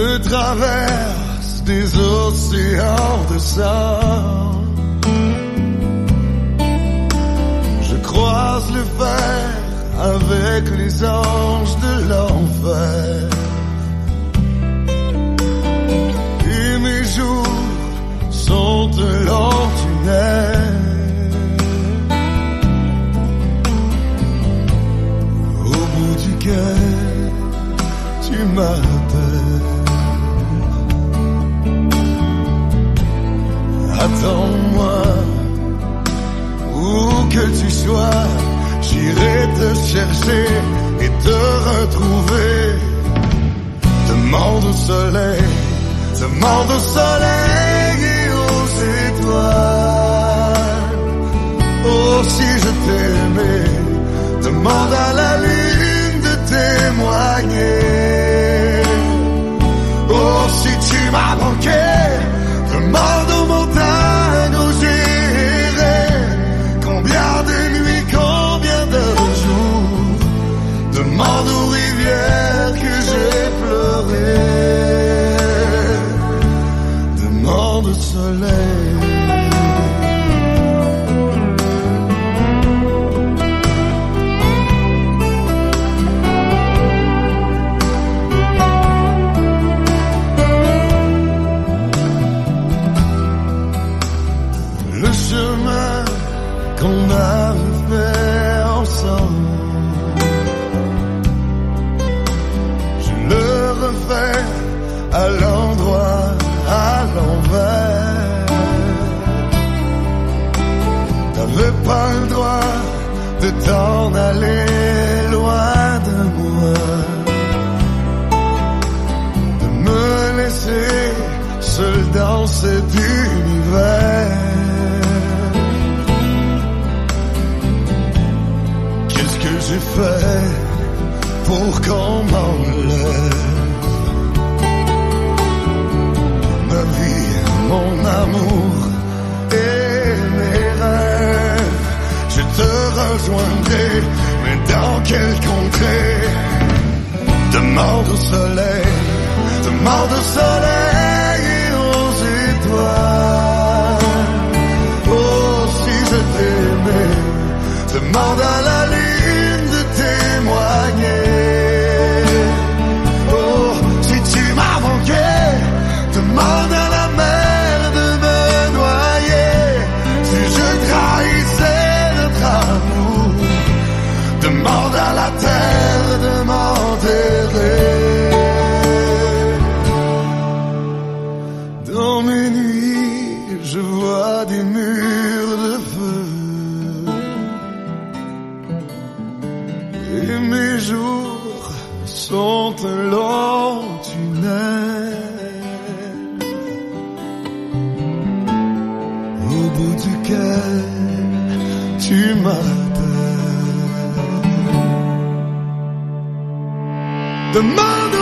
Je traverse des océans de sang. Je croise le fer avec les anges de l'enfer. Et mes jours sont un long tunnel. Au bout duquel tu m'appelles. Attends-moi, où que tu sois, j'irai te chercher et te retrouver. Demande au soleil et aux étoiles. Oh, si je t'aimais, demande à la lune de témoigner. Oh, si tu m'as manqué, demande aux montagnes où j'irai. Combien de nuits, combien de jours, demande aux rivières que j'ai pleuré. Demande au soleil. Le chemin qu'on a fait ensemble, je le refais à l'endroit, à l'envers. T'avais pas le droit de t'en aller loin de moi, de me laisser seul dans cet univers. J'ai fait pour qu'on m'enlève ma vie, mon amour et mes rêves. Je te rejoindrai, mais dans quelle contrée? Demande au soleil et aux étoiles. Oh, si je t'aimais, demande à la lune témoigner. Oh, si tu m'as manqué, demande à la mer de me noyer. Si je trahissais notre amour, demande à la terre de m'enterrer. Dans mes nuits, je vois des murs de feu. Et mes jours sont un long tunnel, au bout duquel tu m'appelles. Demande